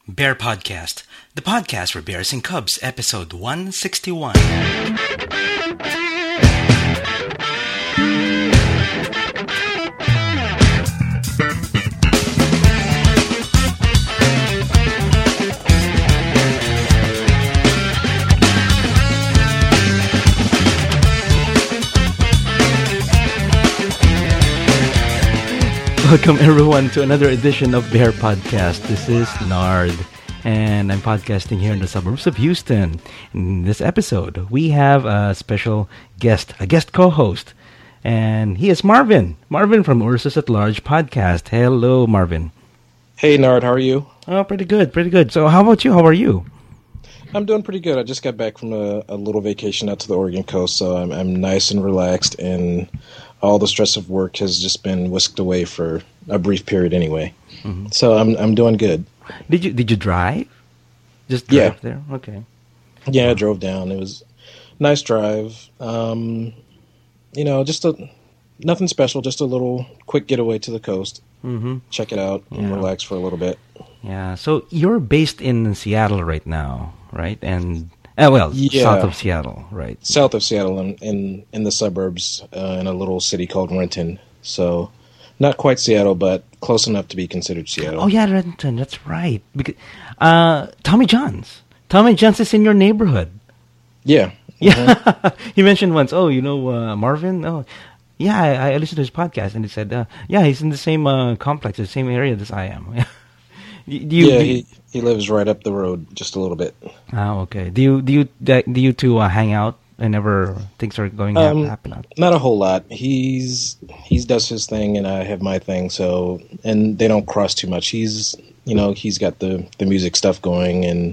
Bear Podcast, the podcast for Bears and Cubs, episode 161. Welcome everyone to another edition of Bear Podcast. This is Nard, and I'm podcasting here in the suburbs of Houston. In this episode, we have a special guest, a guest co-host, and he is Marvin. Marvin from Ursus at Large podcast. Hello, Marvin. Hey, Nard, how are you? Oh, pretty good, pretty good. So how about you? How are you? I'm doing pretty good. I just got back from a little vacation out to the Oregon coast, so I'm nice and relaxed, and all the stress of work has just been whisked away for a brief period anyway. Mm-hmm. So I'm doing good. Did you drive? Just drive there? Okay. Yeah, I drove down. It was a nice drive. Just nothing special, just a little quick getaway to the coast. Mm-hmm. Check it out and relax for a little bit. Yeah. So you're based in Seattle right now, right? And south of Seattle, right? South of Seattle, in the suburbs, in a little city called Renton. So, not quite Seattle, but close enough to be considered Seattle. Oh yeah, Renton. That's right. Because Tommy John's is in your neighborhood. Yeah. Yeah. He mentioned once. Oh, Marvin. Oh, yeah. I listened to his podcast, and he said, he's in the same complex, the same area as I am. He lives right up the road, just a little bit. Oh, okay. Do you two hang out whenever things are going to happen? Not a whole lot. He does his thing, and I have my thing. So, and they don't cross too much. He's got the music stuff going, and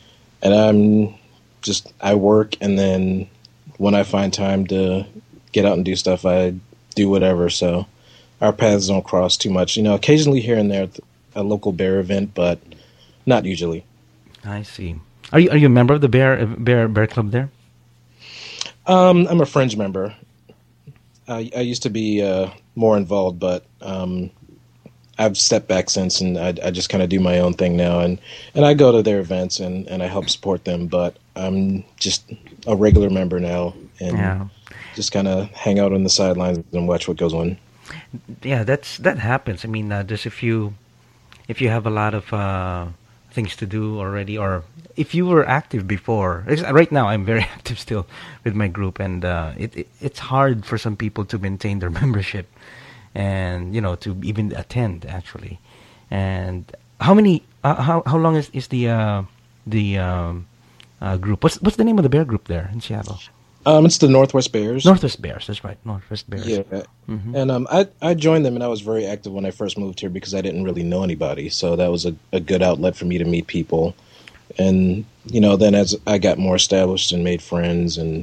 I work, and then when I find time to get out and do stuff, I do whatever. So, our paths don't cross too much. Occasionally here and there, a local bear event, but not usually. I see. Are you a member of the bear club there? I'm a fringe member. I used to be more involved, but I've stepped back since, and I just kind of do my own thing now. And I go to their events and I help support them, but I'm just a regular member now, and just kind of hang out on the sidelines and watch what goes on. Yeah, that happens. I mean, there's if you have a lot of things to do already, or if you were active before. Right now, I'm very active still with my group, and it's hard for some people to maintain their membership, and to even attend actually. And how long is the group? What's the name of the bear group there in Seattle? It's the Northwest Bears. Northwest Bears, that's right. Northwest Bears. Yeah. Mm-hmm. And I joined them, and I was very active when I first moved here because I didn't really know anybody. So that was a good outlet for me to meet people. And, then as I got more established and made friends, and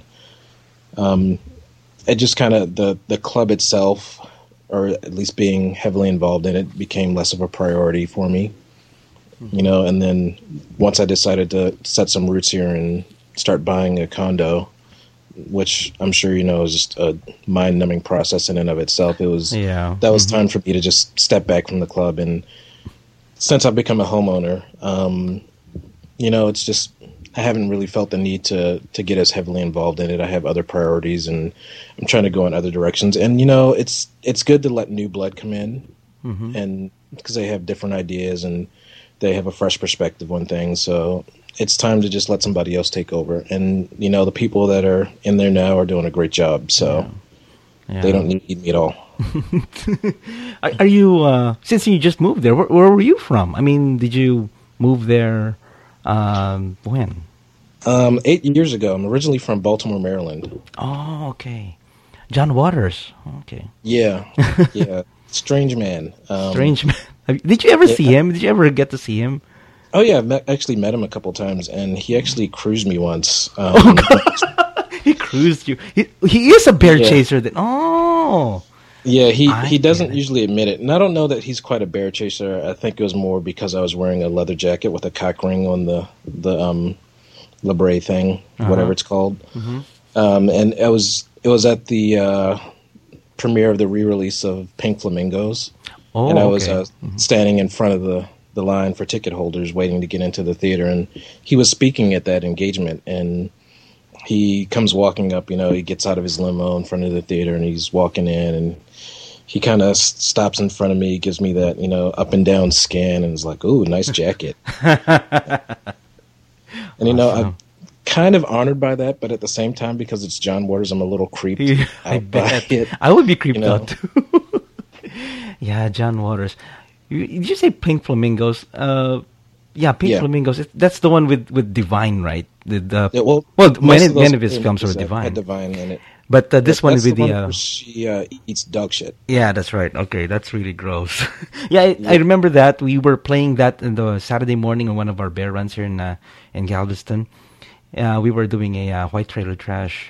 it just kind of, the club itself, or at least being heavily involved in it, became less of a priority for me. Mm-hmm. And then once I decided to set some roots here and start buying a condo, which I'm sure is just a mind-numbing process in and of itself. That was time for me to just step back from the club. And since I've become a homeowner, it's just I haven't really felt the need to get as heavily involved in it. I have other priorities, and I'm trying to go in other directions. And it's good to let new blood come in, and because they have different ideas and they have a fresh perspective on things. So it's time to just let somebody else take over. And, the people that are in there now are doing a great job. So they don't need me at all. Are you, since you just moved there, where were you from? I mean, did you move there when? 8 years ago. I'm originally from Baltimore, Maryland. Oh, okay. John Waters. Okay. Yeah. Strange man. Strange man. Did you ever see him? Did you ever get to see him? Oh, yeah, I actually met him a couple times, and he actually cruised me once. He cruised you. He is a bear chaser. Yeah, he doesn't usually admit it. And I don't know that he's quite a bear chaser. I think it was more because I was wearing a leather jacket with a cock ring on the labre thing, whatever it's called. Mm-hmm. And it was at the premiere of the re-release of Pink Flamingos. And I was standing in front of the line for ticket holders waiting to get into the theater, and he was speaking at that engagement, and he comes walking up, he gets out of his limo in front of the theater, and he's walking in, and he kind of stops in front of me, gives me that, up and down scan, and is like, "Ooh, nice jacket." And, Awesome. I'm kind of honored by that, but at the same time, because it's John Waters, I'm a little creeped Yeah, I out by bet. it. I would be creeped know. out too. Yeah, John Waters. Did you say Pink Flamingos? Yeah, Pink Yeah. Flamingos. That's the one with Divine, right? Yeah, well, Well, most of those many of his films are movies with had Divine, Divine in it. but this one That's with the one the where she eats dog shit. yeah, that's right. Okay, that's really gross. Yeah, I Yeah. remember that we were playing that in the Saturday morning on one of our bear runs here in Galveston. We were doing a White Trailer Trash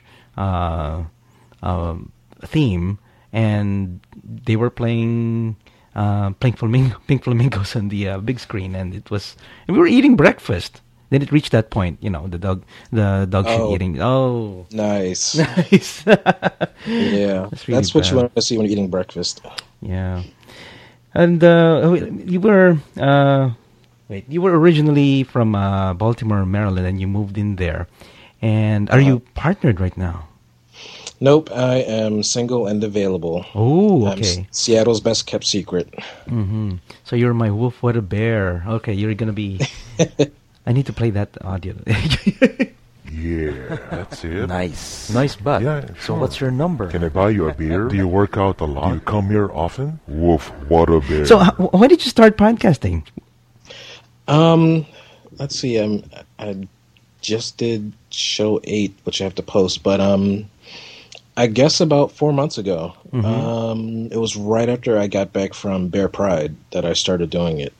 theme, and they were playing Pink Flamingos on the big screen, and we were eating breakfast. Then it reached that point, the dog shit Oh. eating. Oh, Nice. nice. Yeah. That's really What you bad. want to see when you're eating breakfast. Yeah. And you were you were originally from Baltimore, Maryland, and you moved in there. And are you partnered right now? Nope, I am single and available. Oh, I'm okay. Seattle's best kept secret. Mm-hmm. So you're my wolf, what a bear. Okay, you're gonna be. I need to play that audio. Yeah, that's it. Nice. Nice butt. Yeah, So sure. what's your number? Can I buy you a beer? Do you work out a lot? Do you come here often? Woof, what a bear. So why did you start podcasting? Let's see. I just did show 8, which I have to post, but I guess about 4 months ago. It was right after I got back from Bear Pride that I started doing it.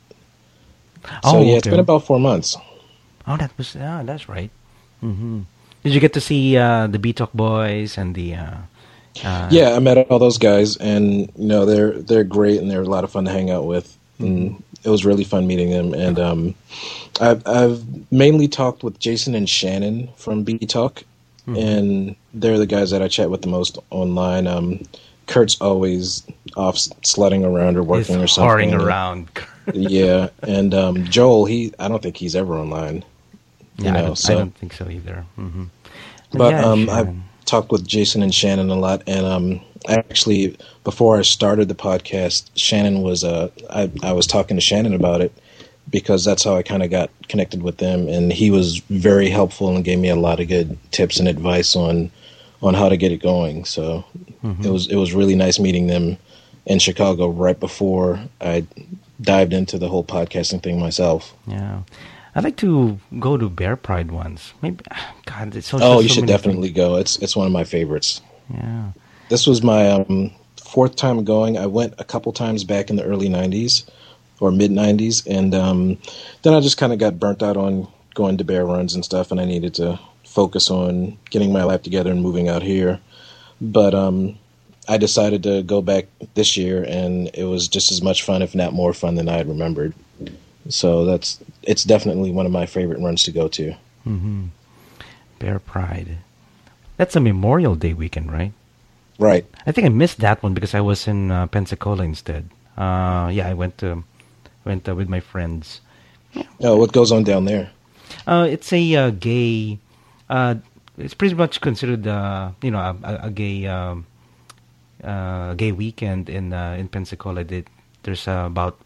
So Oh, yeah, it's okay. been about 4 months. Oh, that's right. Mm-hmm. Did you get to see the B Talk Boys and the? Yeah, I met all those guys, and they're great, and they're a lot of fun to hang out with. And it was really fun meeting them. And I've mainly talked with Jason and Shannon from B Talk, and they're the guys that I chat with the most online. Kurt's always off sledding around or working or He's something. whoring around. Yeah, and Joel, I don't think he's ever online. Yeah, so. I don't think so either. Mm-hmm. But yeah, I've Sharon. talked with Jason and Shannon a lot, and actually, before I started the podcast, Shannon was I was talking to Shannon about it because that's how I kind of got connected with them, and he was very helpful and gave me a lot of good tips and advice on how to get it going. So it was really nice meeting them in Chicago right before I dived into the whole podcasting thing myself. Yeah, I'd like to go to Bear Pride once. Maybe. God, it's so. Oh, so you should many definitely go. It's one of my favorites. things. Yeah. This was my 4th time going. I went a couple times back in the early 90s or mid 90s, and then I just kind of got burnt out on going to bear runs and stuff, and I needed to focus on getting my life together and moving out here. But I decided to go back this year, and it was just as much fun, if not more fun, than I had remembered. So it's definitely one of my favorite runs to go to. Mm-hmm. Bear Pride. That's a Memorial Day weekend, right? Right. I think I missed that one because I was in Pensacola instead. Yeah, I went with my friends. Oh, what goes on down there? It's a gay. It's pretty much considered, a gay weekend in Pensacola. There's about,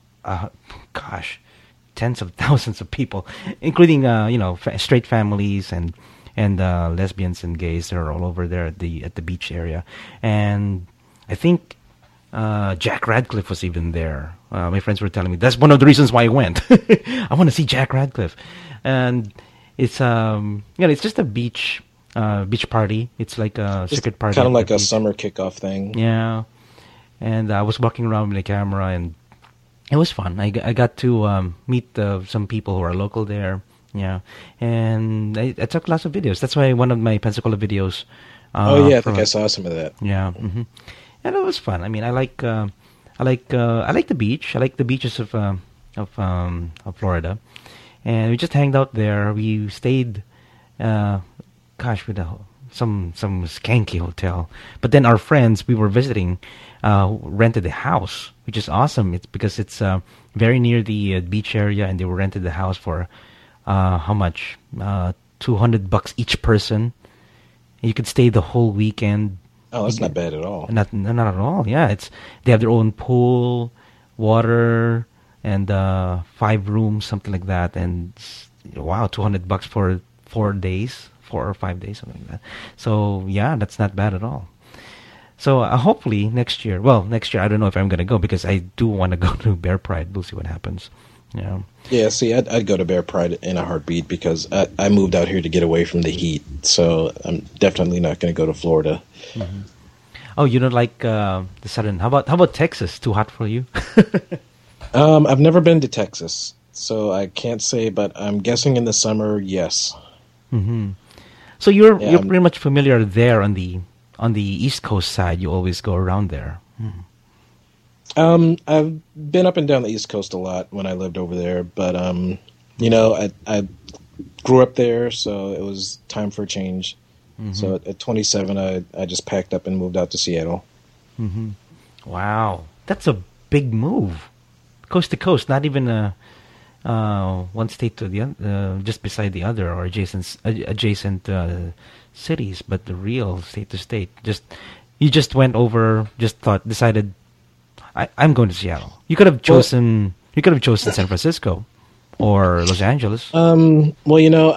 tens of thousands of people, including straight families and lesbians and gays. They're all over there at the beach area, and I think Jack Radcliffe was even there. My friends were telling me that's one of the reasons why I went. I want to see Jack Radcliffe, and it's it's just a beach party. It's like a secret party, Kind of at like the a beach. summer kickoff thing. Yeah, and I was walking around with a camera, and it was fun. I got to meet some people who are local there. Yeah, and I took lots of videos. That's why one of my Pensacola videos. Oh yeah, I think from- I saw some of that. Yeah, and it was fun. I mean, I like the beach. I like the beaches of Florida, and we just hanged out there. We stayed, with some skanky hotel. But then our friends we were visiting rented a house, which is awesome. It's because it's very near the beach area, and they rented the house for how much? $200 each person. You could stay the whole weekend. Oh, that's not bad at all. Not at all. Yeah, they have their own pool, water, and 5 rooms, something like that. And wow, $200 for 4 days, 4 or 5 days, something like that. So yeah, that's not bad at all. So hopefully next year. Well, next year I don't know if I'm gonna go because I do want to go to Bear Pride. We'll see what happens. Yeah. Yeah, see, I'd go to Bear Pride in a heartbeat because I moved out here to get away from the heat. So I'm definitely not going to go to Florida. Mm-hmm. Oh, you don't like the southern? How about Texas? Too hot for you? I've never been to Texas, so I can't say, but I'm guessing in the summer, yes. Mm-hmm. So you're pretty much familiar there on the East Coast side. You always go around there. Mm-hmm. I've been up and down the East Coast a lot when I lived over there, but I grew up there, so it was time for a change. Mm-hmm. So at 27, I just packed up and moved out to Seattle. Mm-hmm. Wow, that's a big move, coast to coast. Not even one state to the other, just beside the other, or adjacent cities, but the real state to state. You just went over, decided. I'm going to Seattle. You could have chosen. You could have chosen San Francisco or Los Angeles. Well,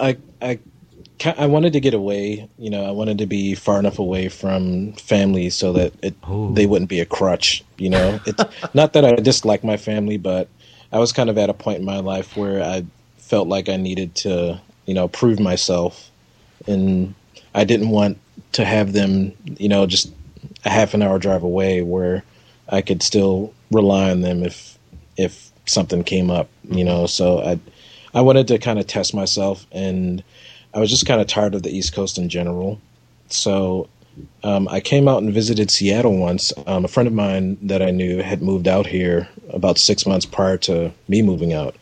I wanted to get away. I wanted to be far enough away from family so that they wouldn't be a crutch. It's not that I dislike my family, but I was kind of at a point in my life where I felt like I needed to, prove myself, and I didn't want to have them, just a half an hour drive away where I could still rely on them if something came up, So I wanted to kind of test myself, and I was just kind of tired of the East Coast in general. So I came out and visited Seattle once. A friend of mine that I knew had moved out here about 6 months prior to me moving out,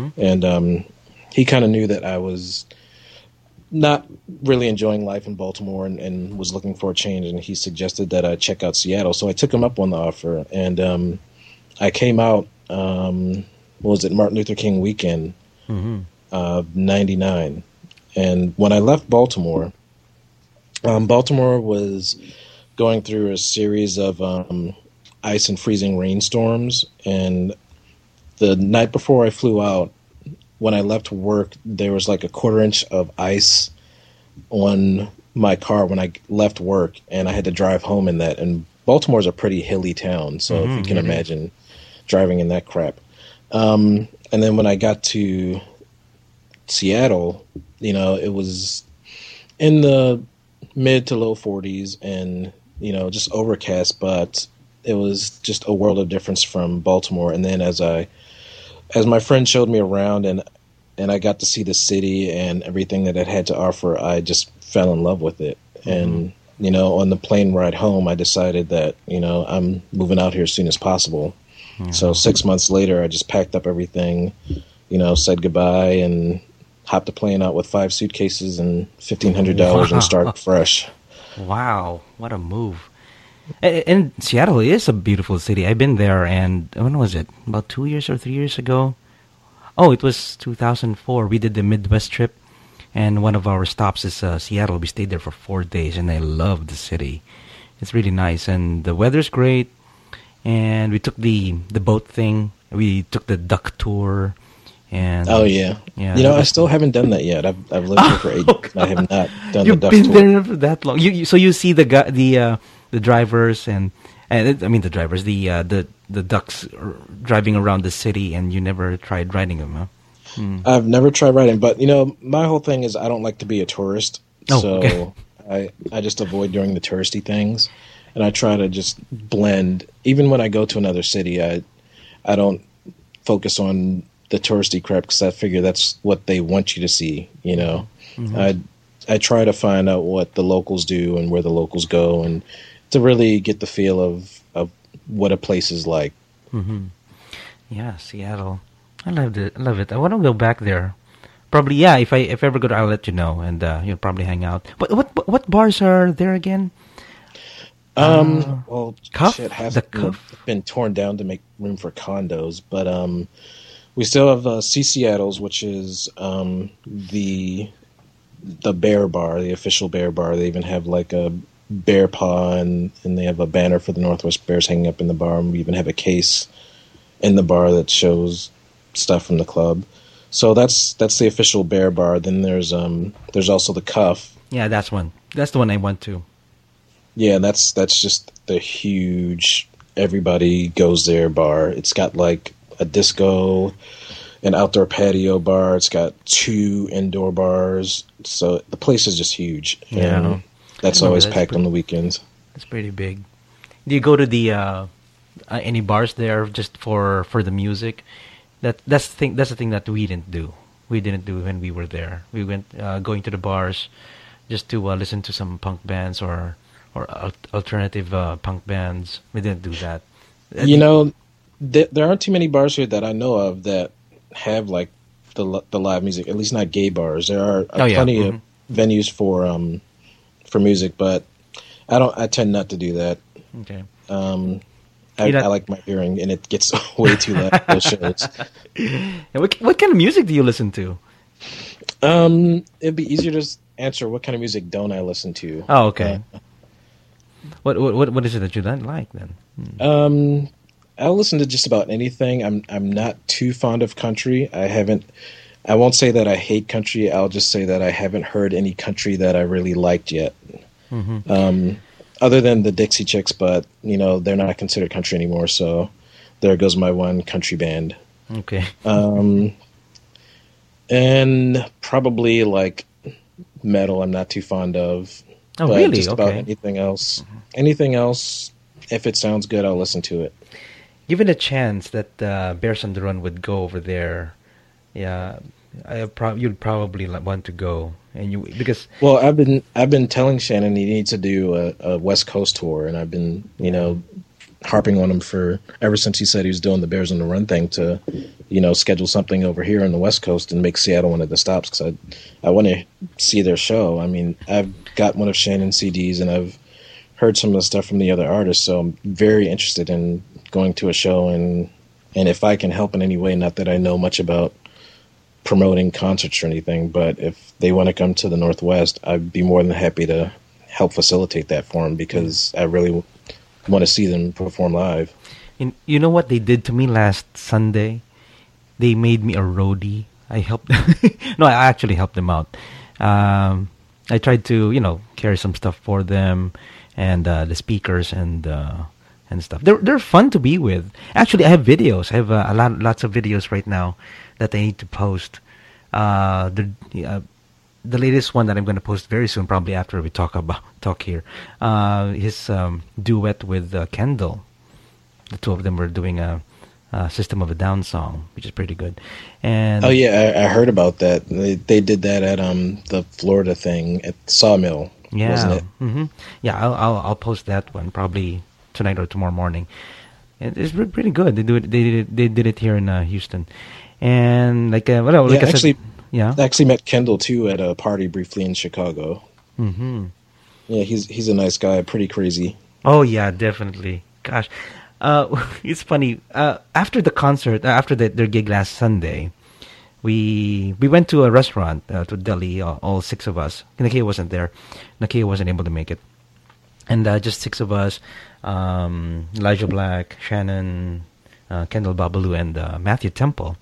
and he kind of knew that I was not really enjoying life in Baltimore and was looking for a change, and he suggested that I check out Seattle. So I took him up on the offer, and I came out, Martin Luther King weekend of 99. And when I left Baltimore, Baltimore was going through a series of ice and freezing rainstorms, and the night before I flew out, when I left work, there was like a 1/4 inch of ice on my car when I left work, and I had to drive home in that. And Baltimore's a pretty hilly town, so if you can imagine driving in that crap. And then when I got to Seattle, it was in the mid to low 40s and, just overcast, but it was just a world of difference from Baltimore. And then as my friend showed me around and I got to see the city and everything that it had to offer, I just fell in love with it. And, on the plane ride home, I decided that, I'm moving out here as soon as possible. So 6 months later, I just packed up everything, said goodbye and hopped a plane out with 5 suitcases and $1,500 and started fresh. Wow, what a move. And Seattle is a beautiful city. I've been there, and when was it? About 2 years or 3 years ago? Oh, it was 2004. We did the Midwest trip, and one of our stops is Seattle. We stayed there for 4 days, and I love the city. It's really nice, and the weather's great. And we took the boat thing. We took the duck tour. And oh yeah. I still haven't done that yet. I've lived here for 8 years. I have not done the duck tour. You've been there for that long. So you see the drivers and the drivers, the ducks driving around the city, and you never tried riding them, huh? I've never tried riding, but my whole thing is I don't like to be a tourist, so I just avoid doing the touristy things, and I try to just blend. Even when I go to another city, I don't focus on the touristy crap because I figure that's what they want you to see. I try to find out what the locals do and where the locals go, and to really get the feel of what a place is like. Yeah, Seattle. I love it. I want to go back there. Probably, yeah. If I ever go, I'll let you know, and you'll probably hang out. But what bars are there again? Well, Cuff? shit has The Cuff? been torn down to make room for condos, but we still have C Seattle's, which is the Bear Bar, the official Bear Bar. They even have like a bear paw, and they have a banner for the Northwest Bears hanging up in the bar, and we even have a case in the bar that shows stuff from the club. So that's the official Bear Bar. Then there's also the Cuff. Yeah, that's one. That's the one I went to. Yeah, that's just the huge everybody goes there bar. It's got like a disco, an outdoor patio bar. It's got 2 indoor bars. So the place is just huge. Yeah. And that's I remember always that's packed pretty- on the weekends. It's pretty big. Do you go to the any bars there just for the music? That's the thing that we didn't do. We didn't do when we were there. We went going to the bars just to listen to some punk bands or alternative punk bands. We didn't do that. You know, there aren't too many bars here that I know of that have like the live music. At least not gay bars. There are plenty of venues for music, but I tend not to do that. Okay. I like my hearing, and it gets way too loud at those shows. And what kind of music do you listen to? It'd be easier to answer what kind of music don't I listen to. Oh, okay. What is it that you don't like then? I'll listen to just about anything. I'm not too fond of country. I won't say that I hate country. I'll just say that I haven't heard any country that I really liked yet. Mm-hmm. Other than the Dixie Chicks, but they're not considered country anymore. So there goes my one country band. Okay. And probably like metal. I'm not too fond of. Oh, but really? Just about Okay. anything else. Anything else, if it sounds good, I'll listen to it. Given a chance that Bears on the Run would go over there, yeah, you'd probably want to go, because Well, I've been telling Shannon he needs to do a West Coast tour, and I've been harping on him for ever since he said he was doing the Bears on the Run thing to schedule something over here on the West Coast and make Seattle one of the stops, because I want to see their show. I mean, I've got one of Shannon's CDs, and I've heard some of the stuff from the other artists, so I'm very interested in going to a show, and if I can help in any way, not that I know much about promoting concerts or anything, but if they want to come to the Northwest, I'd be more than happy to help facilitate that for them, because I really want to see them perform live. you know what they did to me last Sunday? They made me a roadie. I helped them. No, I actually helped them out. I tried to, carry some stuff for them, and the speakers and stuff. They're fun to be with. Actually, I have videos. I have lots of videos right now that I need to post. The latest one that I'm going to post very soon, probably after we talk here, his duet with Kendall. The two of them were doing a System of a Down song, which is pretty good. And Oh yeah, I heard about that. They did that at the Florida thing at Sawmill, yeah, wasn't it? Mm-hmm. Yeah, I'll post that one probably tonight or tomorrow morning. It's pretty good. They do it. They did it here in Houston, and like I actually, said, yeah. I actually met Kendall too at a party briefly in Chicago. Mm-hmm. Yeah, he's a nice guy, pretty crazy. Oh yeah, definitely. Gosh, it's funny. After the concert, after their gig last Sunday, we went to a restaurant, to Delhi. All 6 of us. Nakia wasn't there. Nakia wasn't able to make it, and just 6 of us. Elijah Black, Shannon, Kendall Babalu, and Matthew Temple.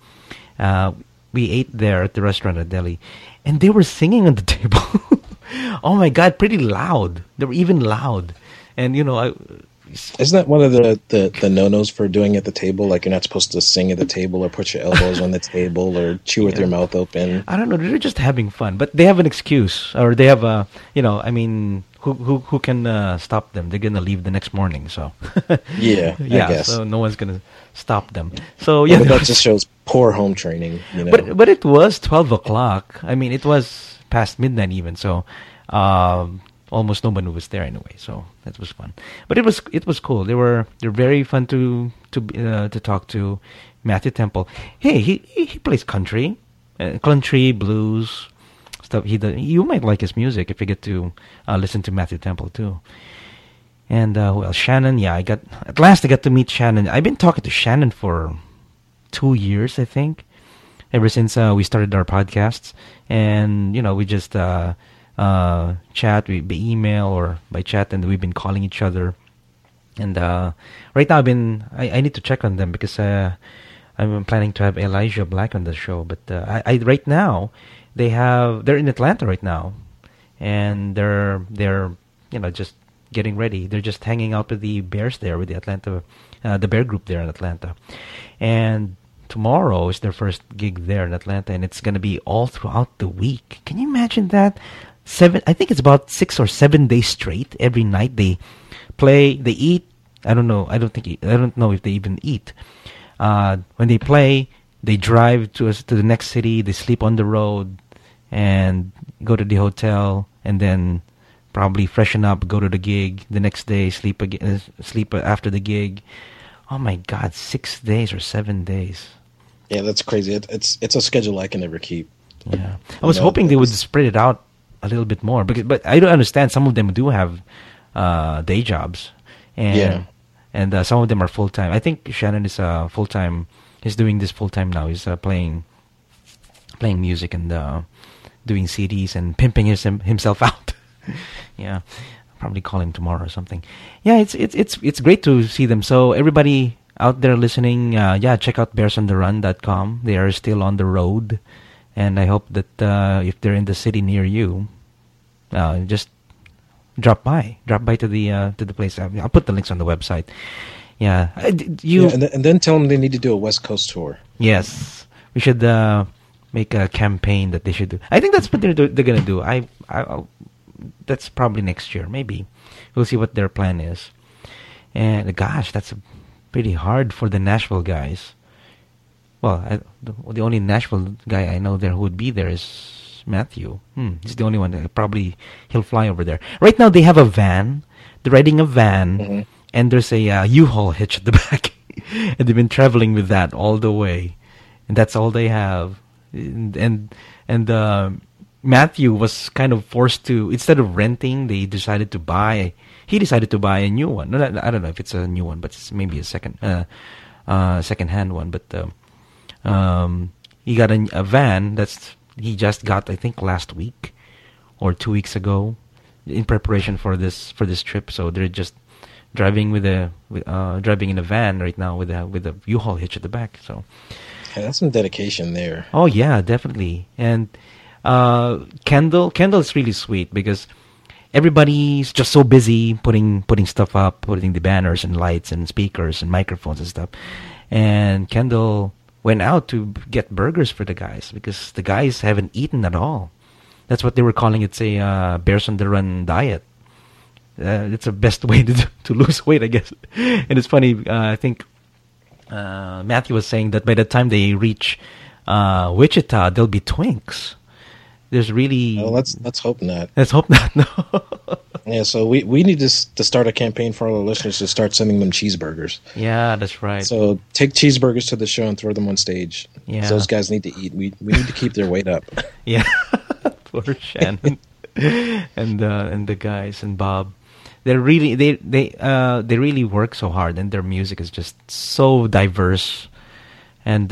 We ate there at the restaurant at Delhi, and they were singing on the table. Oh my God, pretty loud. They were even loud, and Isn't that one of the no-nos for doing at the table? Like, you're not supposed to sing at the table or put your elbows on the table or chew with your mouth open. I don't know. They're just having fun, but they have an excuse, or they have a, I mean, who can stop them? They're gonna leave the next morning, so Yeah, I guess. So no one's gonna stop them. So yeah, But that just shows poor home training, But it was 12 o'clock. I mean, it was past midnight even. So almost nobody was there anyway. So that was fun. But it was cool. They're very fun to talk to. Matthew Temple. Hey, he plays country blues stuff. You might like his music if you get to listen to Matthew Temple too. And who else? Shannon. Yeah, at last I got to meet Shannon. I've been talking to Shannon for 2 years, I think, ever since we started our podcasts. And we just chat, by email or by chat, and we've been calling each other. And right now I need to check on them because I'm planning to have Elijah Black on the show. But I right now they're in Atlanta right now, and they're just getting ready. They're just hanging out with the Bears there, with the Atlanta, the Bear group there in Atlanta. And tomorrow is their first gig there in Atlanta, and it's going to be all throughout the week. Can you imagine that? I think it's about 6 or 7 days straight. Every night they play, they eat. I don't know. I don't know if they even eat. When they play, they drive to the next city. They sleep on the road and go to the hotel, and then probably freshen up, go to the gig. The next day, sleep again, sleep after the gig. Oh my God, 6 days or 7 days. Yeah, that's crazy. It's a schedule I can never keep. Yeah, I was hoping they would spread it out a little bit more, but I don't understand. Some of them do have day jobs, and some of them are full time. I think Shannon is full time. He's doing this full time now. He's playing music and doing CDs and pimping himself out. Yeah, I'll probably call him tomorrow or something. Yeah, it's great to see them. So everybody out there listening, check out bearsontheRun.com. They are still on the road. And I hope that if they're in the city near you, just drop by to the place. I'll put the links on the website. Yeah, and then tell them they need to do a West Coast tour. Yes, we should make a campaign that they should do. I think that's what they're gonna do. I'll that's probably next year. Maybe we'll see what their plan is. And gosh, that's pretty hard for the Nashville guys. Well, the only Nashville guy I know there who would be there is Matthew. He's the only one. Probably he'll fly over there. Right now they have a van. They're riding a van, and there's a U-Haul hitch at the back. And they've been traveling with that all the way. And that's all they have. And Matthew was kind of forced to, instead of renting, he decided to buy a new one. No, I don't know if it's a new one, but it's maybe a second-hand one. But he got a van he just got, I think, last week or 2 weeks ago, in preparation for this trip. So they're just driving driving in a van right now with a U-Haul hitch at the back. So that's some dedication there. Oh yeah, definitely. And Kendall is really sweet because everybody's just so busy putting stuff up, putting the banners and lights and speakers and microphones and stuff. And Kendall went out to get burgers for the guys because the guys haven't eaten at all. That's what they were calling it. It's a Bears on the Run diet. It's the best way to lose weight, I guess. And it's funny. I think Matthew was saying that by the time they reach Wichita, there'll be twinks. There's really. Oh, let's hope not. Let's hope not. No. Yeah, so we need to start a campaign for all our listeners to start sending them cheeseburgers. Yeah, that's right. So take cheeseburgers to the show and throw them on stage. Yeah, those guys need to eat. We need to keep their weight up. Yeah, poor Shannon and the guys and Bob. They really work so hard, and their music is just so diverse. And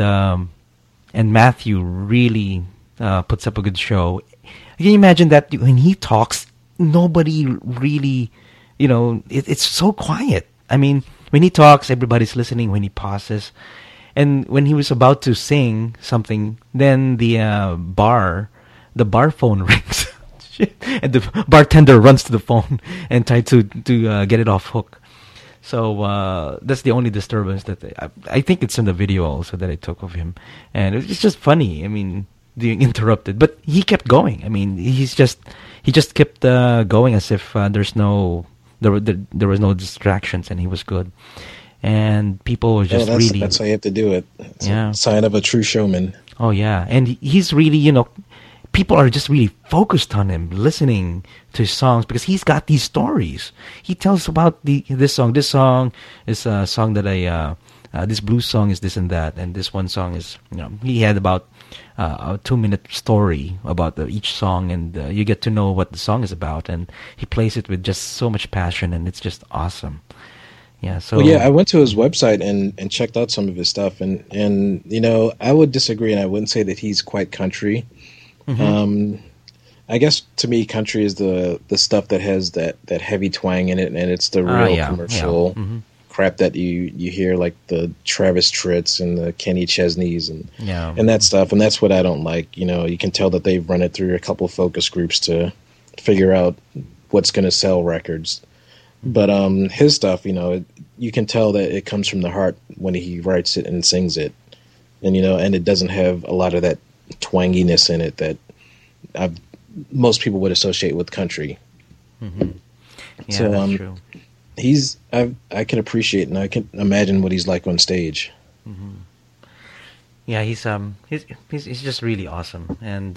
Matthew really puts up a good show. Can you imagine that when he talks? Nobody really, it's so quiet. I mean, when he talks, everybody's listening. When he pauses, and when he was about to sing something, then the bar phone rings, and the bartender runs to the phone and tries to get it off hook. So that's the only disturbance that I think it's in the video also that I took of him, and it's just funny. I mean, being interrupted, but he kept going. I mean, he just kept going as if there was no distractions, and he was good. And people were just that's how you have to do it. It's a sign of a true showman. Oh yeah, and he's really, people are just really focused on him, listening to his songs because he's got these stories. He tells about this song. This song is a song that this blues song is this and that, and this one song is he had about a 2-minute story about each song, and you get to know what the song is about. And he plays it with just so much passion, and it's just awesome. Yeah. So Well, yeah, I went to his website and checked out some of his stuff, and you know, I would disagree, and I wouldn't say that he's quite country. I guess to me, country is the stuff that has that heavy twang in it, and it's the real commercial crap that you hear, like the Travis Tritts and the Kenny Chesneys and that stuff. And that's what I don't like. You know, you can tell that they've run it through a couple focus groups to figure out what's going to sell records. But his stuff, you know, you can tell that it comes from the heart when he writes it and sings it, and you know, and it doesn't have a lot of that twanginess in it that most people would associate with country. Yeah, So that's true. I can appreciate and I can imagine what he's like on stage. Yeah, he's just really awesome, and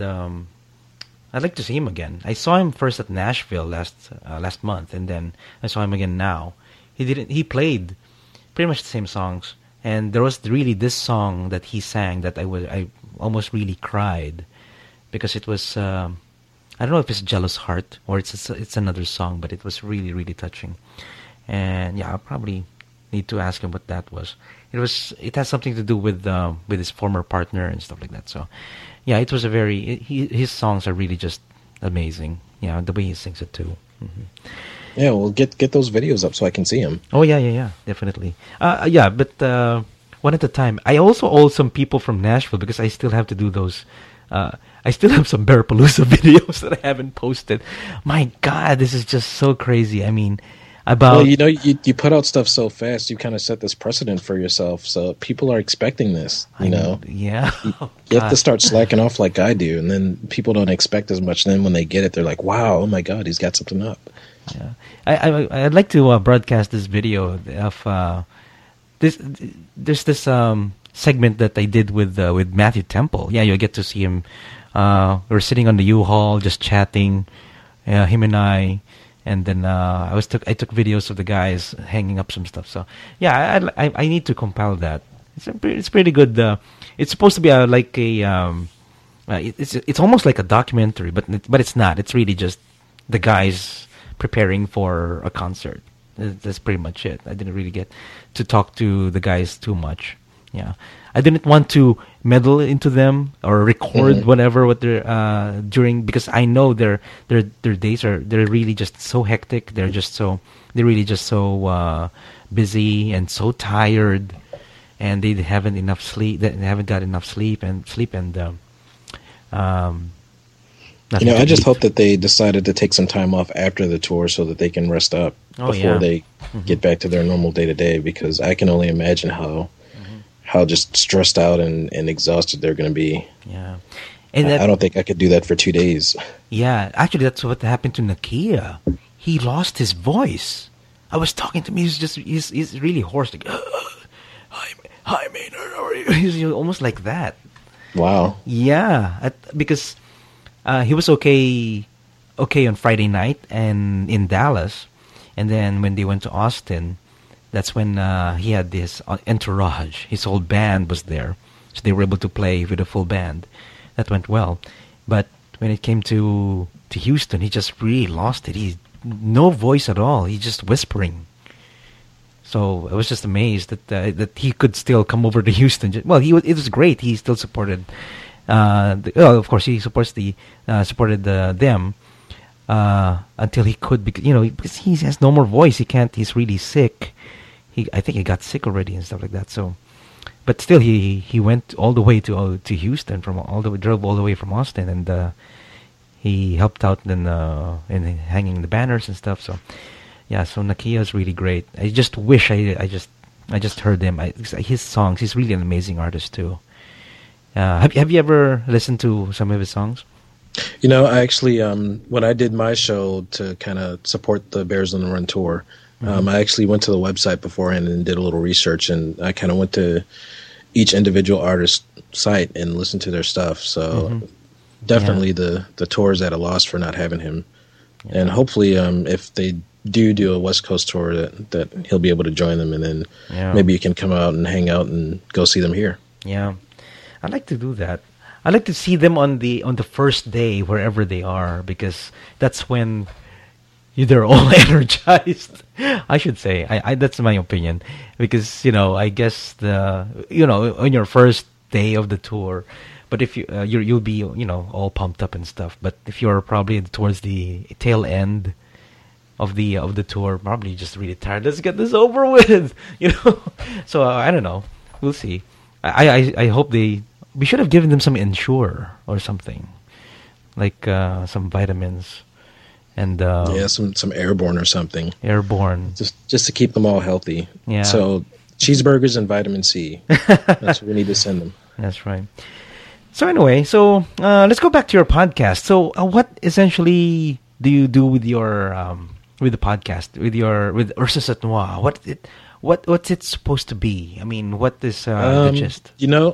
I'd like to see him again. I saw him first at Nashville last month, and then I saw him again now. He played pretty much the same songs, and there was really this song that he sang that I almost really cried, because it was I don't know if it's Jealous Heart or it's another song, but it was really, really touching. And yeah, I'll probably need to ask him what that was. It has something to do with his former partner and stuff like that. So yeah, it was his songs are really just amazing. Yeah, the way he sings it too. Yeah, well, get those videos up so I can see them. Oh yeah, definitely. Yeah, but one at a time. I also owe some people from Nashville, because I still have to do those. I still have some Bearpalooza videos that I haven't posted. My God, this is just so crazy. I mean, well, you know, you put out stuff so fast, you kind of set this precedent for yourself. So people are expecting this. You know, yeah. You have to start slacking off like I do, and then people don't expect as much. And then when they get it, they're like, "Wow, oh my God, he's got something up." Yeah, I'd like to broadcast this video of this. There's this segment that I did with Matthew Temple. Yeah, you'll get to see him. We were sitting on the U-Haul just chatting, him and I, and then I took videos of the guys hanging up some stuff. So yeah, I need to compile that. It's pretty good. It's supposed to be like a it's almost like a documentary, but it's not. It's really just the guys preparing for a concert. That's pretty much it. I didn't really get to talk to the guys too much. Yeah, I didn't want to meddle into them or record what they're during, because I know their days they're really just so hectic. They're really just so busy and so tired, and they haven't enough sleep. They haven't got enough sleep and you know, I just hope that they decided to take some time off after the tour so that they can rest up before they get back to their normal day to day. Because I can only imagine how just stressed out and exhausted they're going to be. Yeah, and I don't think I could do that for 2 days. Yeah, actually, that's what happened to Nakia. He lost his voice. I was talking to him. He's really hoarse. Like, hi, Maynard. How are you? He's almost like that. Wow. Yeah, because he was okay on Friday night and in Dallas, and then when they went to Austin, that's when he had this entourage. His whole band was there, so they were able to play with a full band. That went well, but when it came to Houston, he just really lost it. He no voice at all. He's just whispering. So I was just amazed that he could still come over to Houston. Well, it was great. He still supported. Of course, he supported them until he could, because he has no more voice. He can't. He's really sick. I think he got sick already and stuff like that. So, but still, he went all the way to Houston drove all the way from Austin, and he helped out in hanging the banners and stuff. So, yeah. So Nakia is really great. I just wish I just heard him. His songs. He's really an amazing artist too. Have you ever listened to some of his songs? You know, I actually, when I did my show to kind of support the Bears on the Run tour, I actually went to the website beforehand and did a little research, and I kind of went to each individual artist's site and listened to their stuff. So definitely the tour is at a loss for not having him. Yeah. And hopefully, if they do a West Coast tour, that he'll be able to join them, and then maybe you can come out and hang out and go see them here. Yeah. I'd like to do that. I like to see them on the first day wherever they are, because that's when they're all energized. I should say, I that's my opinion, because I guess on your first day of the tour, but if you'll be all pumped up and stuff. But if you're probably towards the tail end of the tour, probably just really tired. Let's get this over with, So I don't know. We'll see. I hope we should have given them some Ensure or something, like some vitamins and some Airborne or something. Airborne, just to keep them all healthy. Yeah. So cheeseburgers and vitamin C. That's what we need to send them. That's right. So anyway, let's go back to your podcast. So what essentially do you do with your with the podcast, with Ursus et Moi? What's it supposed to be? I mean, what is the gist?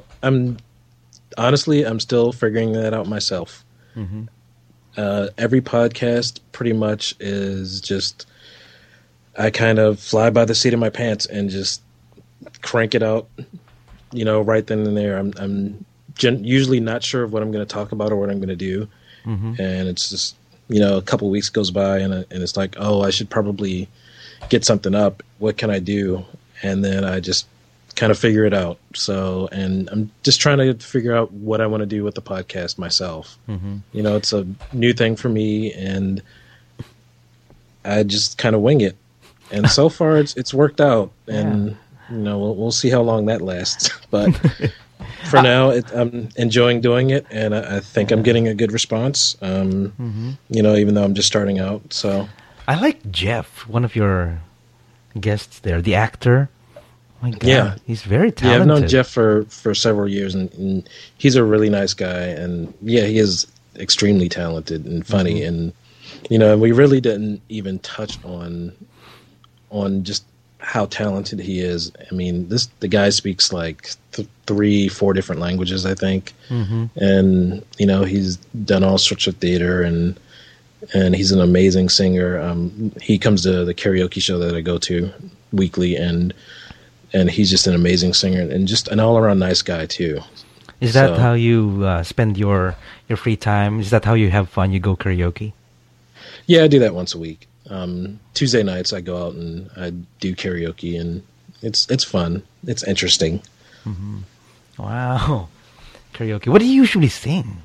I'm still figuring that out myself. Mm-hmm. Every podcast pretty much is just, I kind of fly by the seat of my pants and just crank it out, right then and there. I'm usually not sure of what I'm going to talk about or what I'm going to do. Mm-hmm. And it's just, a couple of weeks goes by and it's like, oh, I should probably get something up. What can I do? And then I just kind of figure it out. So, and I'm just trying to figure out what I want to do with the podcast myself. Mm-hmm. It's a new thing for me, and I just kind of wing it. And so far, it's worked out. And we'll see how long that lasts. But for now, I'm enjoying doing it, and I think I'm getting a good response. Mm-hmm. Even though I'm just starting out. So I like Jeff, one of your guests there, the actor. My God, yeah, he's very talented. Yeah, I've known Jeff for several years, and he's a really nice guy. And yeah, he is extremely talented and funny. Mm-hmm. And we really didn't even touch on just how talented he is. I mean, the guy speaks like 3-4 different languages, I think. Mm-hmm. And he's done all sorts of theater, and he's an amazing singer. He comes to the karaoke show that I go to weekly, and he's just an amazing singer and just an all-around nice guy too. Is that how you spend your free time? Is that how you have fun? You go karaoke? Yeah, I do that once a week. Tuesday nights I go out and I do karaoke, and it's fun. It's interesting. Mm-hmm. Wow, karaoke. What do you usually sing?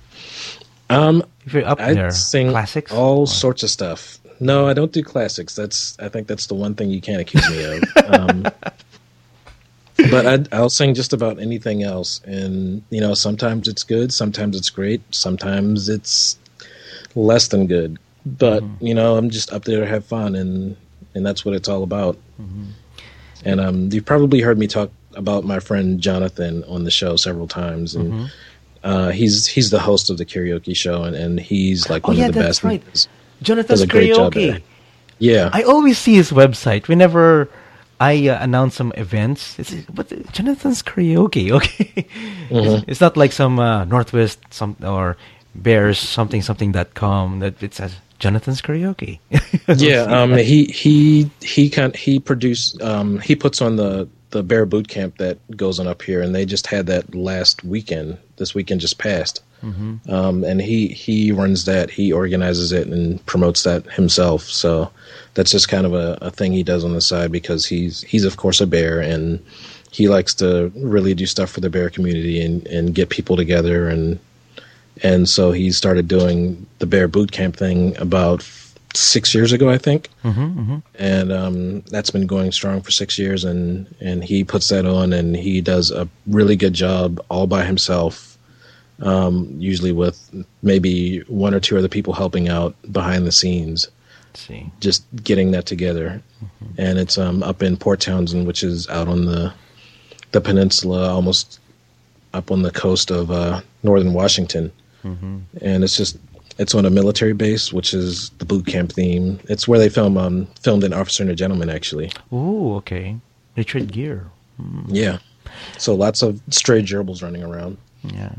If you're up there, sing classics, all sorts of stuff. No, I don't do classics. I think that's the one thing you can't accuse me of. But I'll sing just about anything else, and sometimes it's good, sometimes it's great, sometimes it's less than good. But I'm just up there to have fun, and that's what it's all about. Mm-hmm. And you've probably heard me talk about my friend Jonathan on the show several times, and he's the host of the karaoke show, and he's like one of the best. Right. Does Jonathan's a great job karaoke. at it. Yeah, I always see his website whenever I announce some events. But Jonathan's karaoke, okay? It's not like some Northwest or Bears something.com that it says Jonathan's karaoke. Yeah, he produced he puts on the Bear Boot Camp that goes on up here, and they just had that last weekend. This weekend just passed. And he runs that. He organizes it and promotes that himself. So that's just kind of a thing he does on the side, because he's of course a bear, and he likes to really do stuff for the bear community and get people together, and so he started doing the Bear Boot Camp thing about 6 years ago, I think. And that's been going strong for 6 years, and he puts that on, and he does a really good job all by himself. Usually with maybe one or two other people helping out behind the scenes. See, just getting that together. And it's up in Port Townsend, which is out on the peninsula, almost up on the coast of northern Washington. And it's on a military base, which is the boot camp theme. It's where they filmed an Officer and a Gentleman, actually. Oh, okay. Richard Gere. Yeah. So lots of stray gerbils running around. Yeah.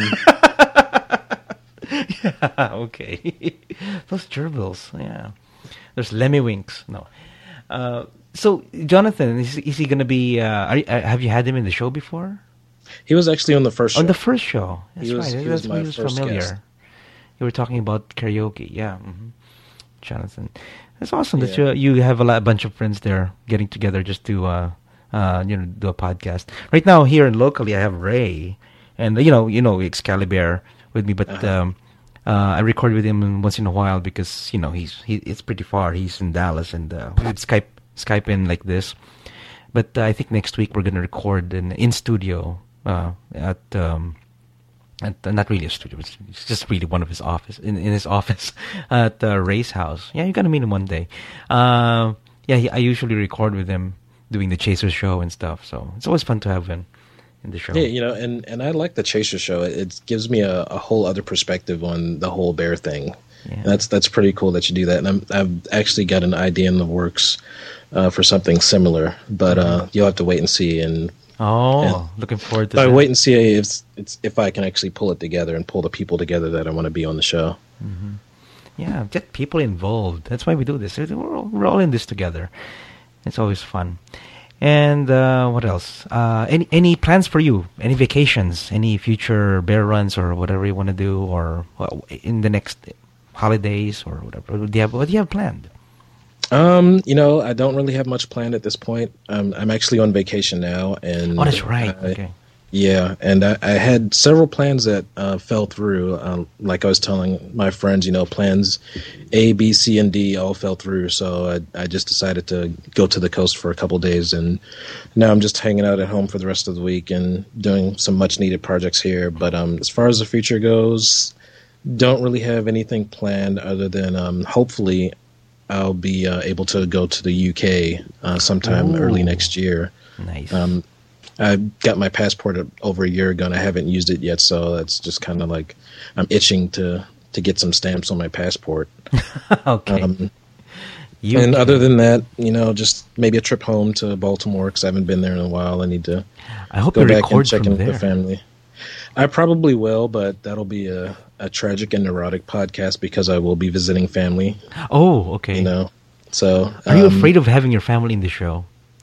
Yeah, okay. Those gerbils, yeah. There's Lemmiwinks. No. So, Jonathan, is he going to be... have you had him in the show before? He was actually on the first show. On the first show. That's He was- right. he was That's my why he was first familiar. guest. You were talking about karaoke. Yeah. Jonathan. That's awesome that Yeah. you have a bunch of friends there getting together just to do a podcast. Right now here in locally I have Ray and Excalibur with me, but I record with him once in a while because it's pretty far. He's in Dallas and we would Skype in like this. But I think next week we're gonna record in studio at not really a studio. It's just really one of his office in his office at Ray's house. Yeah, you're gonna meet him one day. I usually record with him doing the Chaser show and stuff. So it's always fun to have him in the show. Yeah, and I like the Chaser show. It gives me a whole other perspective on the whole bear thing. Yeah. That's pretty cool that you do that. And I've actually got an idea in the works for something similar, but you'll have to wait and see. And Looking forward to I that. wait and see if I can actually pull it together and pull the people together that I want to be on the show. Yeah, get people involved. That's why we do this. We're all in this together. It's always fun. And what else? Any plans for you? Any vacations? Any future bear runs or whatever you want to do, or in the next holidays or whatever? What do you have planned? I don't really have much planned at this point. I'm actually on vacation now, and Oh, that's right. Okay. yeah, and I had several plans that fell through. Like I was telling my friends, plans A, B, C, and D all fell through. So I just decided to go to the coast for a couple days, and now I'm just hanging out at home for the rest of the week and doing some much needed projects here. But as far as the future goes, don't really have anything planned other than hopefully I'll be able to go to the UK sometime early next year. Nice. I got my passport over a year ago, and I haven't used it yet, so that's just kind of like I'm itching to get some stamps on my passport. Okay. And other than that, just maybe a trip home to Baltimore because I haven't been there in a while. I need to I hope go you back and record check from in with the there. family. I probably will, but that'll be a tragic and neurotic podcast because I will be visiting family. Oh, okay. So Are you afraid of having your family in the show?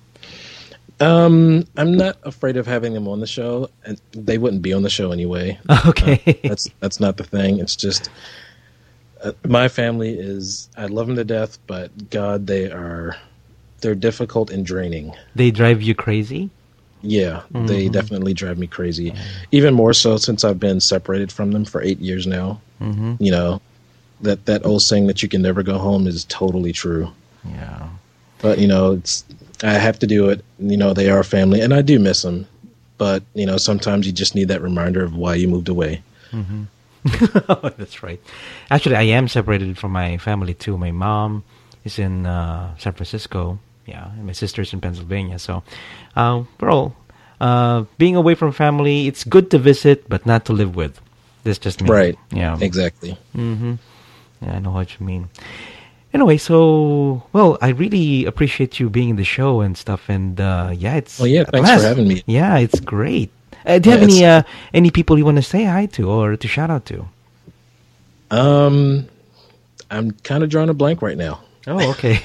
I'm not afraid of having them on the show, and they wouldn't be on the show anyway. Okay. That's not the thing. It's just my family is. I love them to death, but God, they're difficult and draining. They drive you crazy? Yeah, they definitely drive me crazy. Even more so since I've been separated from them for 8 years now. That old saying that you can never go home is totally true. Yeah. But I have to do it. They are family, and I do miss them. But sometimes you just need that reminder of why you moved away. That's right. Actually, I am separated from my family too. My mom is in San Francisco. Yeah, and my sister's in Pennsylvania. So we're all being away from family. It's good to visit, but not to live with. That's just me. Right. Yeah. Exactly. Yeah, I know what you mean. Anyway, so I really appreciate you being in the show and stuff. And it's Well, yeah, at thanks for having me. Yeah, it's great. Do you have any people you want to say hi to or to shout out to? I'm kind of drawing a blank right now. Oh, okay.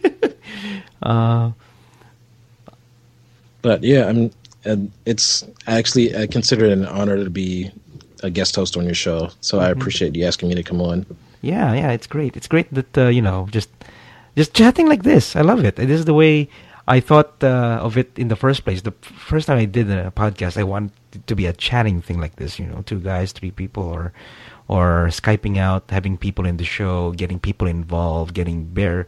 But yeah, it's actually I consider it an honor to be a guest host on your show. So I appreciate you asking me to come on. Yeah, it's great. It's great that just chatting like this. I love it. This is the way I thought of it in the first place. The first time I did a podcast, I wanted it to be a chatting thing like this. 2 guys, 3 people, or Skyping out, having people in the show, getting people involved, getting bear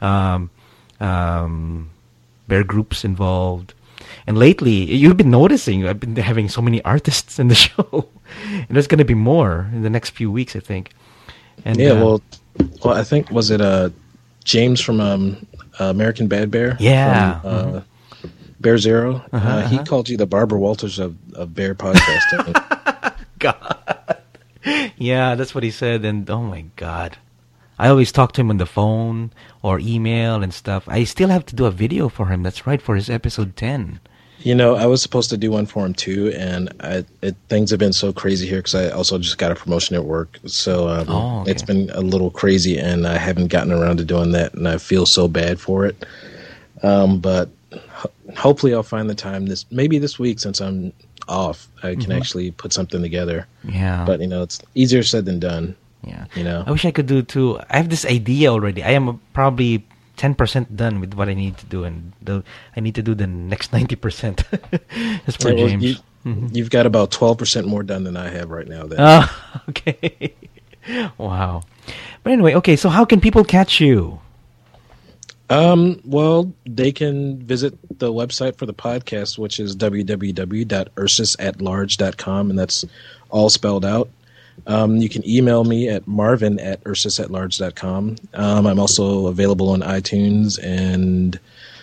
groups involved. And lately, you've been noticing I've been having so many artists in the show. And there's going to be more in the next few weeks, I think. And, Yeah, well, I think was it James from American Bad Bear? Yeah. From, Bear Zero. He called you the Barbara Walters of Bear podcasting. God. Yeah, that's what he said. And oh my God. I always talk to him on the phone or email and stuff. I still have to do a video for him. That's right, for his episode 10. I was supposed to do one for him too, and things have been so crazy here because I also just got a promotion at work. So okay. It's been a little crazy, and I haven't gotten around to doing that, and I feel so bad for it. But hopefully I'll find the time maybe this week since I'm off. I can actually put something together. Yeah. But it's easier said than done. Yeah. I wish I could do too. I have this idea already. I am probably 10% done with what I need to do, and I need to do the next 90%. As per James. You've got about 12% more done than I have right now. Then. Oh, okay. Wow. But anyway, okay, so how can people catch you? Well, they can visit the website for the podcast, which is www.ursusatlarge.com, and that's all spelled out. You can email me at marvin@ursusatlarge.com. I'm also available on iTunes, and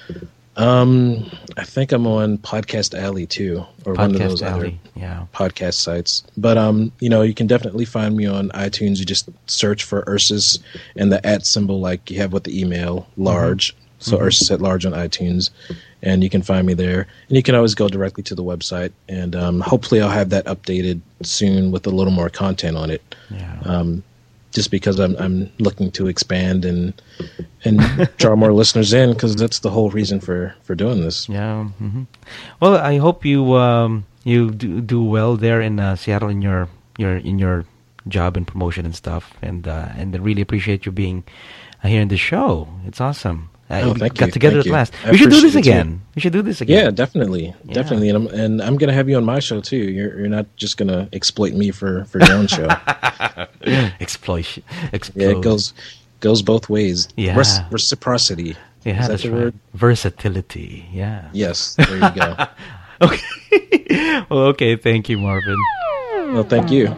I think I'm on Podcast Alley too, or one of those other podcast sites. But you can definitely find me on iTunes. You just search for Ursus and the @ symbol, like you have with the email, large. So Ursus at Large on iTunes, and you can find me there. And you can always go directly to the website, and hopefully I'll have that updated soon with a little more content on it. Yeah. Just because I'm looking to expand and draw more listeners in, because that's the whole reason for doing this. Yeah. Well, I hope you you do well there in Seattle in your job and promotion and stuff, and I really appreciate you being here in the show. It's awesome. Thank got you. together Thank at you. last. I We should do appreciate this it, too. again. We should do this again. Yeah, definitely, definitely, and I'm gonna have you on my show too. You're not just gonna exploit me for your own show. Exploit. Yeah, it goes both ways. Yeah. Reciprocity. Yeah, Is that that's the right. word? Versatility. Yeah. Yes, there you go. Okay. Well, okay. Thank you, Marvin. Well, thank you.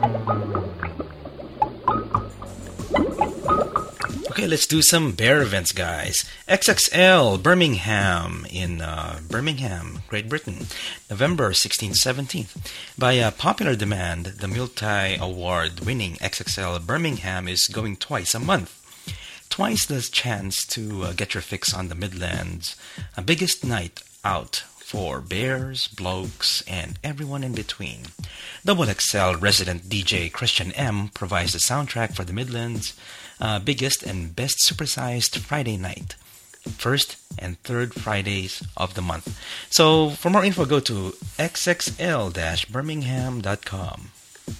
Okay, let's do some bear events, guys. XXL Birmingham in Birmingham, Great Britain, November 16th, 17th. By popular demand, the multi-award-winning XXL Birmingham is going twice a month. Twice the chance to get your fix on the Midlands' biggest night out for bears, blokes, and everyone in between. Double XL resident DJ Christian M provides the soundtrack for the Midlands' biggest and best supersized Friday night, first and third Fridays of the month. So for more info, go to xxl-birmingham.com.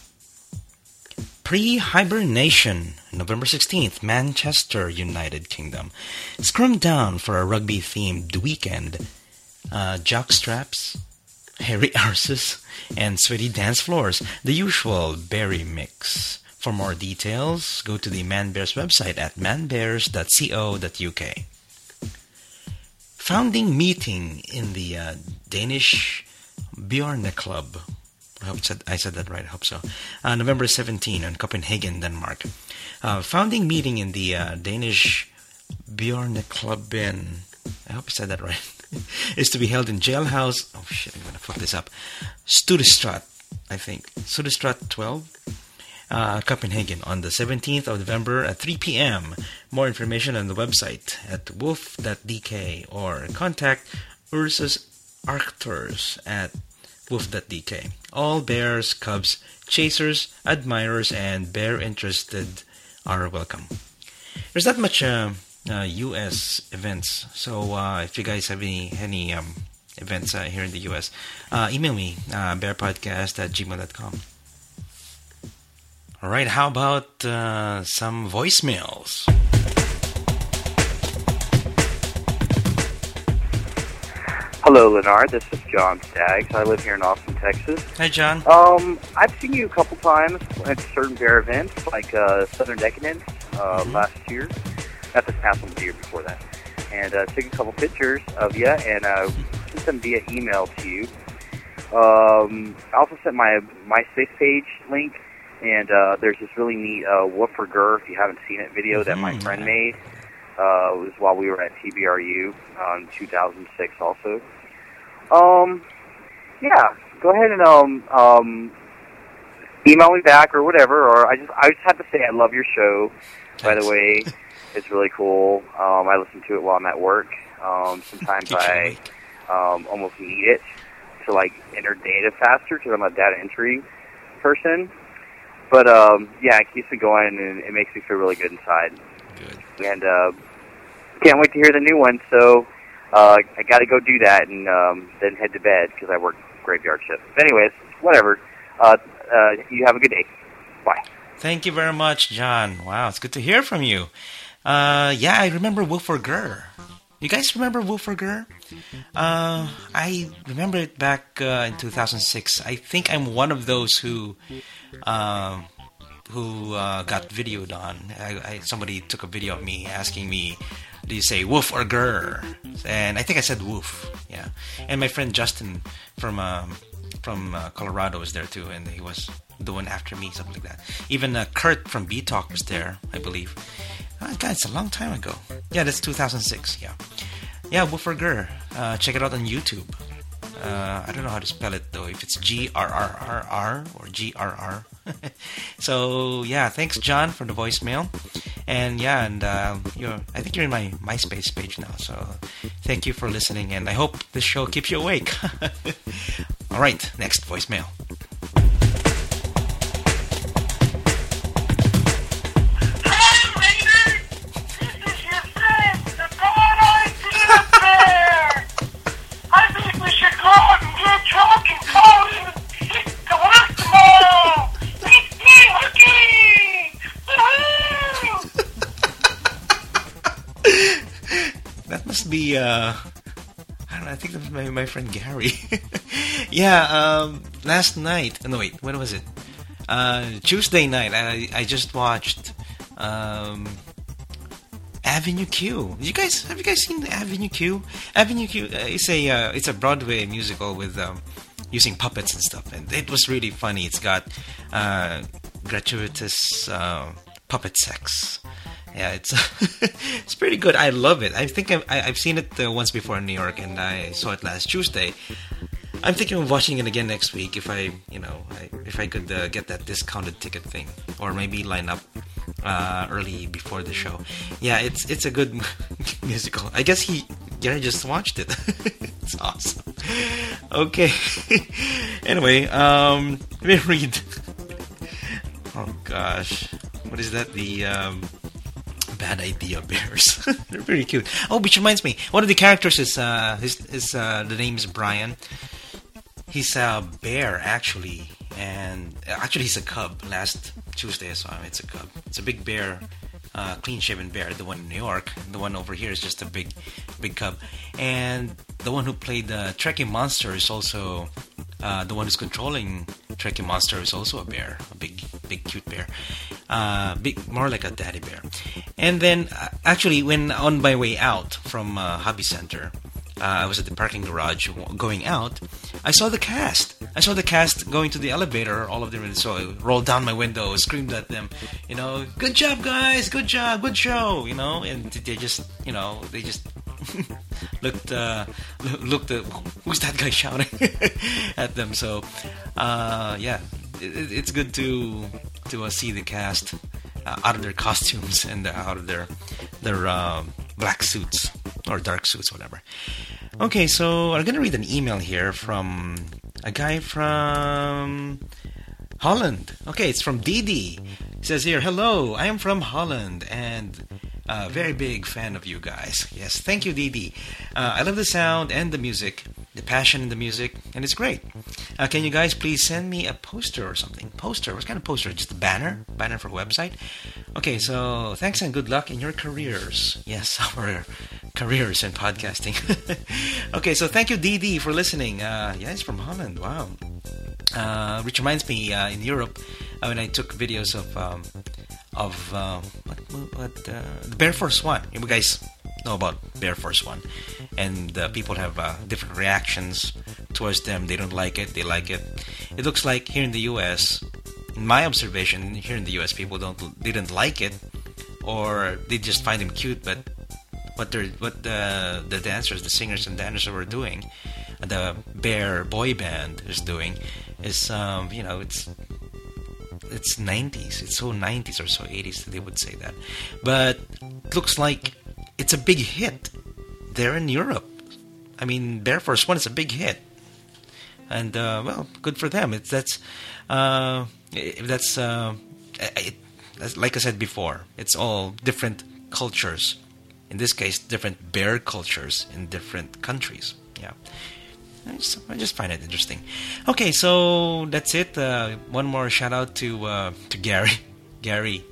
Pre-hibernation, November 16th, Manchester, United Kingdom. Scrum down for a rugby-themed weekend. Jockstraps, hairy arses, and sweaty dance floors. The usual berry mix. For more details, go to the Man Bears website at manbears.co.uk. Founding meeting in the Danish Bjorne Club. I hope I said that right. I hope so. November 17 in Copenhagen, Denmark. Founding meeting in the Danish Bjorne Club in... I hope I said that right. is to be held in Jailhouse... Oh shit, I'm going to fuck this up. Studestrat, I think. Studestrat 12. Copenhagen on the 17th of November at 3 p.m. More information on the website at wolf.dk or contact Ursus Arcturs at wolf.dk. All bears, cubs, chasers, admirers, and bear interested are welcome. There's not much U.S. events, so if you guys have any events here in the U.S., email me, bearpodcast@gmail.com. All right, how about some voicemails? Hello, Leonard. This is John Staggs. I live here in Austin, Texas. Hi, John. I've seen you a couple times at certain bear events, like Southern Decadence last year. Not this past one, the year before that. And took a couple pictures of you and sent them via email to you. I also sent my MySpace page link. And there's this really neat Woofer Gur, if you haven't seen it, video that my friend made. It was while we were at TBRU in 2006 also. Yeah, go ahead and email me back or whatever. Or I just have to say I love your show, by the way. It's really cool. I listen to it while I'm at work. Sometimes I almost need it to like enter data faster because I'm a data entry person. But, yeah, it keeps me going, and it makes me feel really good inside. Good. And can't wait to hear the new one, so I got to go do that and then head to bed because I work graveyard shift. Anyways, whatever. You have a good day. Bye. Thank you very much, John. Wow, it's good to hear from you. Yeah, I remember Woofer Gurr. You guys remember Woofer Gurr? I remember it back in 2006. I think I'm one of those who got videoed on. Somebody took a video of me asking me, do you say woof or grr? And I think I said woof. Yeah. And my friend Justin from Colorado was there too, and he was the one after me, something like that. Even Kurt from B-Talk was there, I believe. God, it's a long time ago. Yeah, that's 2006. Yeah. Yeah, Woofer Gurr. Check it out on YouTube. I don't know how to spell it though, if it's Grrrr or GRR. So yeah, thanks John for the voicemail. And yeah, and I think you're in my MySpace page now, so thank you for listening, and I hope this show keeps you awake. Alright, next voicemail. That must be I don't know, I think that was my friend Gary. Yeah, last night, no wait, when was it? Tuesday night, I just watched Avenue Q. Have you guys seen Avenue Q? Avenue Q it's a Broadway musical with using puppets and stuff, and it was really funny. It's got gratuitous puppet sex. Yeah, it's it's pretty good. I love it. I think I've seen it once before in New York, and I saw it last Tuesday. I'm thinking of watching it again next week if I could get that discounted ticket thing, or maybe line up early before the show. Yeah, it's a good musical. I guess Gary just watched it. It's awesome. Okay. Anyway, let me read. Oh gosh, what is that? The Bad Idea Bears. They're pretty cute. Oh, which reminds me, one of the characters is the name is Brian. He's a bear actually, and actually he's a cub. Last Tuesday I saw him. It's a cub. It's a big bear, clean-shaven bear. The one in New York. The one over here is just a big cub. And the one who played the Trekkie Monster is also the one who's controlling Trekkie Monster is also a bear, a big cute bear, more like a daddy bear. And then actually, when on my way out from Hobby Center, I was at the parking garage going out. I saw the cast. Going to the elevator. All of them. So I rolled down my window, screamed at them, good job, guys, good job, good show, And they just, looked at who's that guy shouting at them. So, yeah, it's good to see the cast out of their costumes and out of their black suits or dark suits, whatever. Okay, so I'm gonna read an email here from a guy from Holland. Okay, it's from Didi. It says here, hello, I am from Holland and a very big fan of you guys. Yes, thank you, Didi. I love the sound and the music, the passion in the music, and it's great. Can you guys please send me a poster or something? Poster? What kind of poster? Just a banner? Banner for a website? Okay, so thanks and good luck in your careers. Yes, our careers in podcasting. Okay, so thank you, Didi, for listening. Yeah, it's from Holland. Wow. Which reminds me, in Europe, when I took videos of the Bear Force One. You guys know about Bear Force One, and people have different reactions towards them. They don't like it. They like it. It looks like here in the U.S., in my observation, here in the U.S., people didn't like it, or they just find them cute. But what the dancers, the singers and dancers were doing, the Bear boy band is doing, is it's 90s. It's so 90s or so 80s that they would say that. But it looks like it's a big hit there in Europe. I mean, Bear Force One is a big hit. And, well, good for them. That's like I said before, it's all different cultures. In this case, different bear cultures in different countries. Yeah. I just find it interesting. Okay, so that's it. One more shout out to Gary. Gary.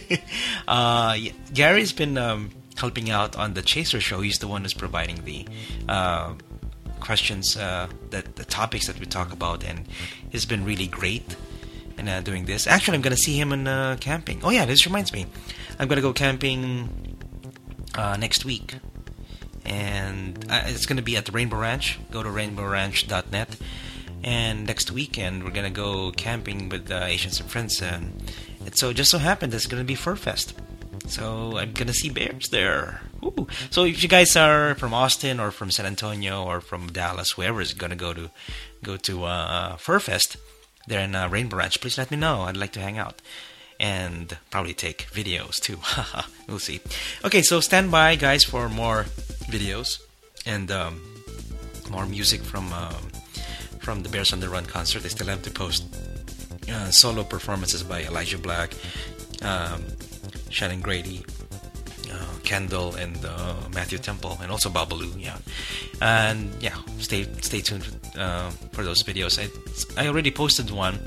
Gary's been helping out on the Chaser show. He's the one who's providing the questions, the topics that we talk about, and he's been really great in doing this. Actually, I'm going to see him in camping. Oh yeah, this reminds me. I'm going to go camping next week. And it's going to be at the Rainbow Ranch. Go to rainbowranch.net. And next weekend, we're going to go camping with Asians and Friends. And it just so happened it's going to be Fur Fest. So I'm going to see bears there. Ooh. So if you guys are from Austin or from San Antonio or from Dallas, whoever is going to go to Fur Fest there in Rainbow Ranch, please let me know. I'd like to hang out. And probably take videos too. We'll see. Okay, so stand by, guys, for more videos and more music from the Bears on the Run concert. They still have to post solo performances by Elijah Black, Shannon Grady, Kendall, and Matthew Temple, and also Babalu. Yeah, and yeah, stay tuned for those videos. I already posted one.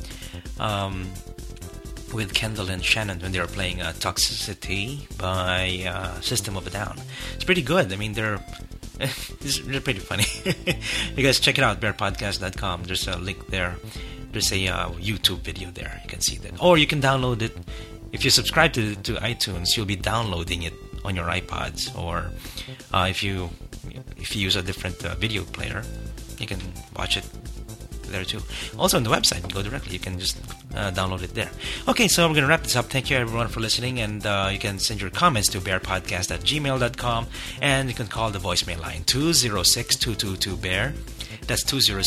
With Kendall and Shannon when they were playing Toxicity by System of a Down. It's pretty good. I mean, they're pretty funny. You guys check it out, bearpodcast.com. There's a link there. There's a YouTube video there. You can see that. Or you can download it. If you subscribe to iTunes, you'll be downloading it on your iPods. Or if you use a different video player, you can watch it there too. Also on the website, go directly. You can just download it there. Okay, so we're going to wrap this up. Thank you everyone for listening, and you can send your comments to bearpodcast@gmail.com, and you can call the voicemail line 206-222-BEAR. That's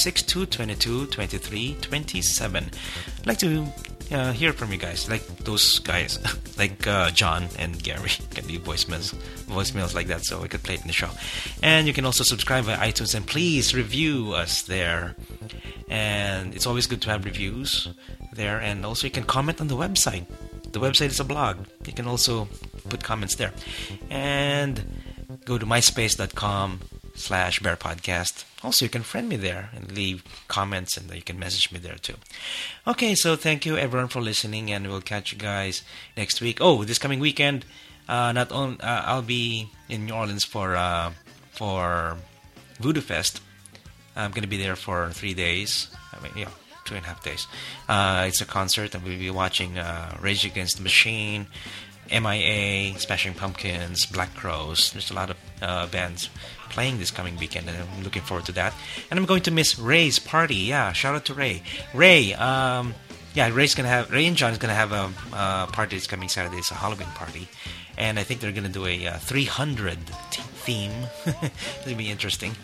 206-222-2327. I'd like to hear from you guys, like those guys, like John and Gary can do voicemails like that, so we could play it in the show. And you can also subscribe via iTunes, and please review us there. And it's always good to have reviews there. And also you can comment on the website. The website is a blog. You can also put comments there. And go to myspace.com/bearpodcast. Also, you can friend me there and leave comments, and you can message me there too. Okay, so thank you everyone for listening, and we'll catch you guys next week. Oh, this coming weekend, I'll be in New Orleans for Voodoo Fest. I'm going to be there for 3 days. 2.5 days. It's a concert, and we'll be watching Rage Against the Machine, MIA, Smashing Pumpkins, Black Crowes. There's a lot of bands playing this coming weekend, and I'm looking forward to that. And I'm going to miss Ray's party. Yeah, shout out to Ray. Ray and John is gonna have a party this coming Saturday. It's a Halloween party, and I think they're gonna do a 300 theme. It'll be interesting.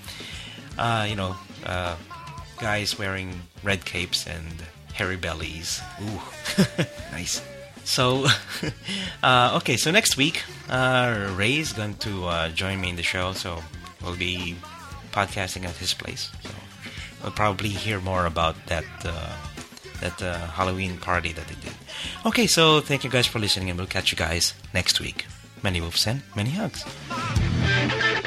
Guys wearing red capes and hairy bellies. Ooh, nice. So, okay, so next week, Ray's going to join me in the show, so we'll be podcasting at his place. So we'll probably hear more about that Halloween party that they did. Okay, so thank you guys for listening, and we'll catch you guys next week. Many wolves and many hugs.